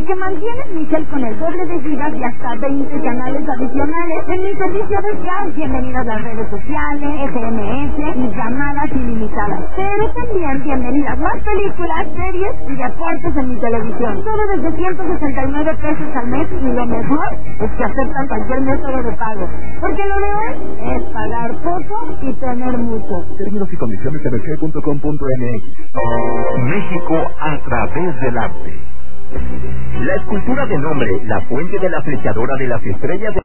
Porque mantienes mi cel con el doble de gigas y hasta 20 canales adicionales en mi servicio de Sky. Bienvenidas las redes sociales, SMS y llamadas ilimitadas. Pero también bienvenidas las películas, series y deportes en mi televisión. Todo desde 169 pesos al mes, y lo mejor es que aceptan cualquier método de pago. Porque lo de hoy es pagar poco y tener mucho. Términos y condiciones en sky.com.mx. México a través del arte. La escultura de nombre, la fuente de la flechadora de las estrellas de